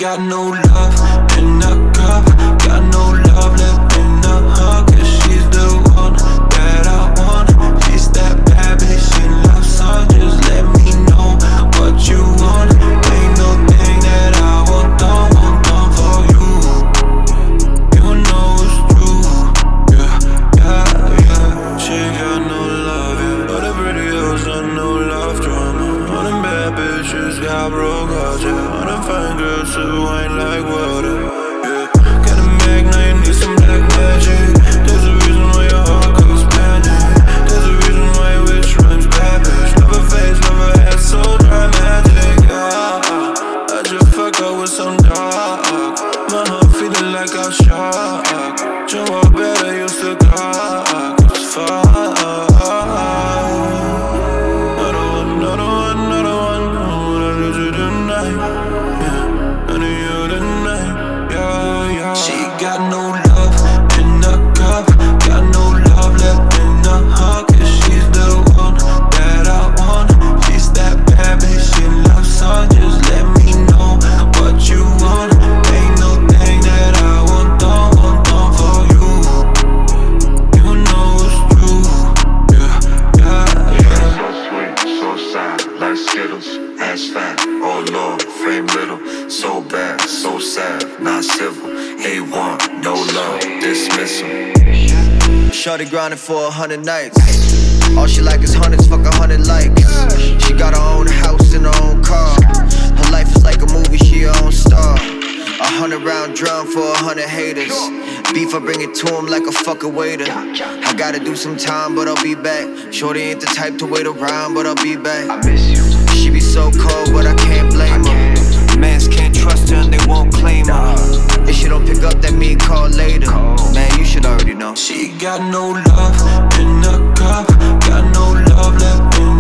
got no love in the cup, got no love left in the hug. Cause she's the one that I want. She's that bad bitch in love song. Just let me know what you want. Ain't no thing that I want done for you. You know it's true. Yeah, yeah, yeah. She got no love, yeah. All the pretty girls got no love drama. All them bad bitches got broke hearts, yeah. All them fine girls who ain't like water, yeah. Got a mag, now you need some black magic. There's a reason why your heart goes panic. There's a reason why your wish runs bad bitch. Love her face, love her ass, so dramatic, yeah. I just fuck up with some dog. My heart feeling like I'm shocked. Joe, I better use the clock. It's far. Got no love in the cup, got no love left in the hug. Cause she's the one that I want. She's that bad bitch in love song. Just let me know what you want. Ain't no thing that I want done for you. You know it's true. Yeah, yeah, yeah. So sweet, so sad, like Skittles. Ass fat, oh Lord, frame little. So bad, so sad, not civil. A1, no love, dismissal. Shorty grinding for 100 nights. All she like is hundreds, fuck 100 likes. She got her own house and her own car. Her life is like a movie, she her own star. 100-round drum for 100 haters. Beef, I bring it to him like a fucking waiter. I gotta do some time, but I'll be back. Shorty ain't the type to wait around, but I'll be back. I miss you. She be so cold, but I can't blame her. Mans can't trust her and they won't claim her. If she don't pick up, that mean call later. Man, you should already know. She got no love in the cup, got no love left in